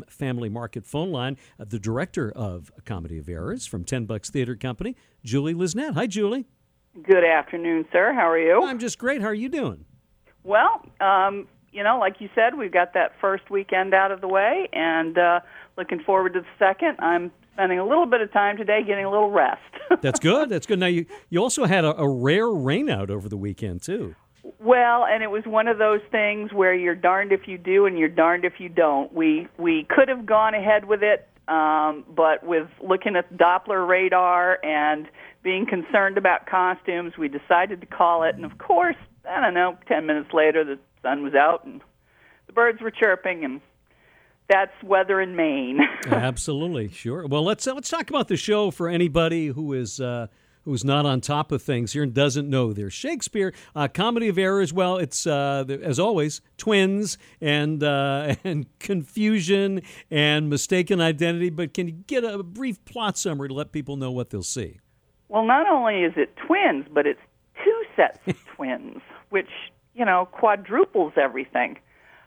Family Market phone line, the director of Comedy of Errors from $10 Theater Company, Julie Lisnett. Hi, Julie. Good afternoon, sir. How are you? I'm just great. How are you doing? Well, like you said, we've got that first weekend out of the way, and looking forward to the second. I'm spending a little bit of time today getting a little rest. That's good. That's good. Now, you also had a rare rainout over the weekend, too. Well, and it was one of those things where you're darned if you do and you're darned if you don't. We could have gone ahead with it, but with looking at the Doppler radar and being concerned about costumes, we decided to call it. And, of course, 10 minutes later, the sun was out and the birds were chirping, and that's weather in Maine. Absolutely, sure. Well, let's talk about the show for anybody who's not on top of things here and doesn't know their Shakespeare. Comedy of Errors, well, it's, as always, twins and confusion and mistaken identity, but can you get a brief plot summary to let people know what they'll see? Well, not only is it twins, but it's two sets of twins, which, quadruples everything.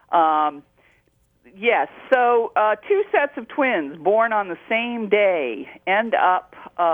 Yes, so two sets of twins born on the same day end up...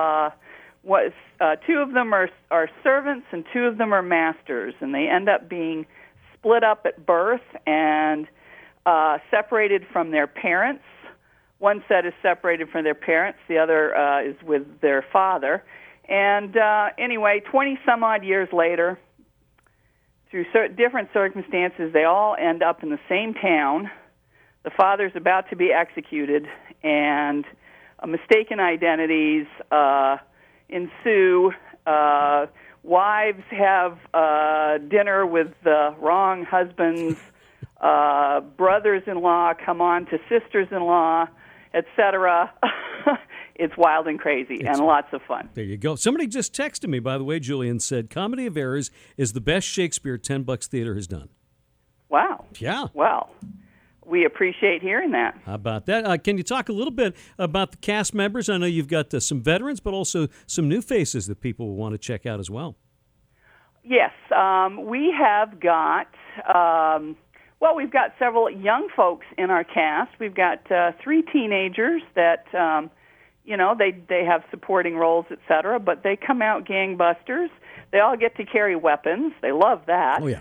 two of them are servants and two of them are masters, and they end up being split up at birth and separated from their parents. One set is separated from their parents, the other is with their father. And anyway, 20-some-odd years later, through different circumstances, they all end up in the same town. The father's about to be executed, and mistaken identities ensue. Wives have dinner with the wrong husbands. Brothers-in-law come on to sisters-in-law, etc. It's wild and crazy and lots of fun. There you go. Somebody just texted me, by the way, Julian, said Comedy of Errors is the best Shakespeare $10 Theater has done. Wow. Yeah. Well, we appreciate hearing that. How about that? Can you talk a little bit about the cast members? I know you've got some veterans, but also some new faces that people will want to check out as well. Yes. We have got, we've got several young folks in our cast. We've got 3 teenagers that, they have supporting roles, et cetera, but they come out gangbusters. They all get to carry weapons. They love that. Oh, yeah.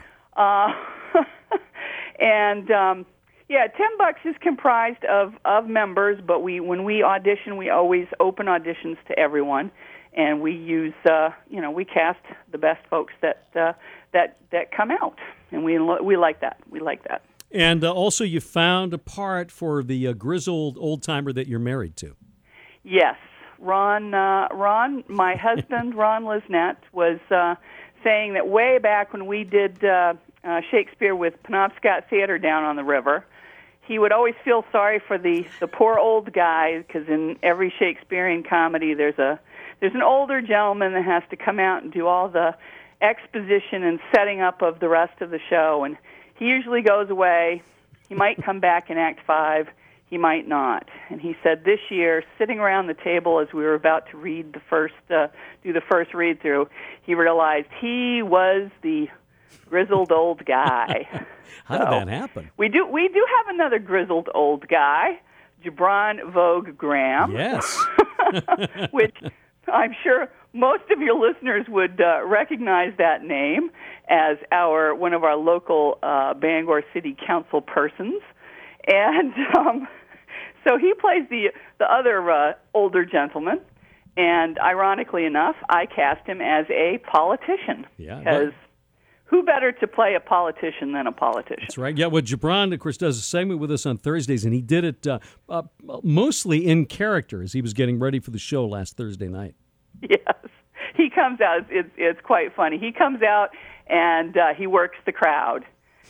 And... $10 is comprised of members, but when we audition, we always open auditions to everyone, and we use, we cast the best folks that come out, and we like that. We like that. And also, you found a part for the grizzled old timer that you're married to. Yes, Ron, my husband, Ron Lisnett, was saying that way back when we did Shakespeare with Penobscot Theater down on the river, he would always feel sorry for the poor old guy, because in every Shakespearean comedy there's an older gentleman that has to come out and do all the exposition and setting up of the rest of the show, and he usually goes away. He might come back in Act 5, he might not. And he said this year, sitting around the table as we were about to read do the first read through, he realized he was the grizzled old guy. How did that happen? We do have another grizzled old guy, Gibran Vogue Graham. Yes. Which I'm sure most of your listeners would recognize that name as one of our local Bangor City Council persons. And so he plays the other older gentleman. And ironically enough, I cast him as a politician. Yeah. Because who better to play a politician than a politician? That's right. Yeah, well, Gibran, of course, does a segment with us on Thursdays, and he did it mostly in character as he was getting ready for the show last Thursday night. Yes. He comes out. It's quite funny. He comes out, and he works the crowd.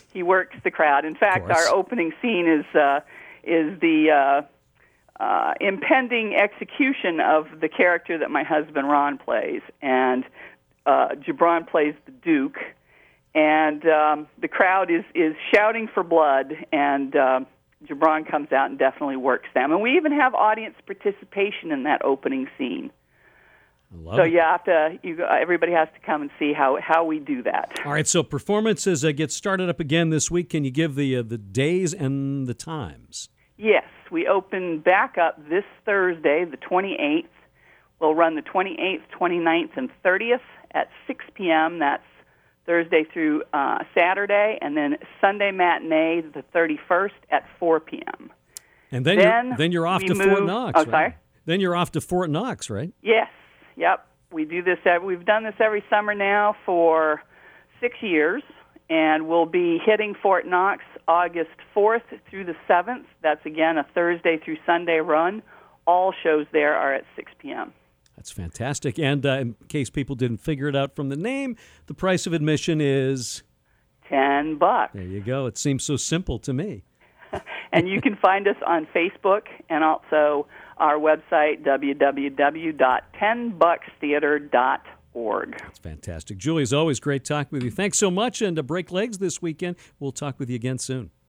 In fact, our opening scene is the impending execution of the character that my husband Ron plays, and Gibran plays the Duke. And the crowd is shouting for blood, and Gibran comes out and definitely works them. And we even have audience participation in that opening scene. So everybody has to come and see how we do that. All right, so performances get started up again this week. Can you give the days and the times? Yes, we open back up this Thursday, the 28th. We'll run the 28th, 29th, and 30th at 6 p.m. That's Thursday through Saturday, and then Sunday matinee, the 31st at 4 p.m. And then you're off to Fort Knox. Oh, right? sorry. Then you're off to Fort Knox, right? Yes. Yep. We do this. We've done this every summer now for 6 years, and we'll be hitting Fort Knox August 4th through the 7th. That's again a Thursday through Sunday run. All shows there are at 6 p.m. That's fantastic. And in case people didn't figure it out from the name, the price of admission is $10. There you go. It seems so simple to me. And you can find us on Facebook and also our website, www.10buckstheater.org. That's fantastic. Julie, as always, great talking with you. Thanks so much, and to break legs this weekend. We'll talk with you again soon.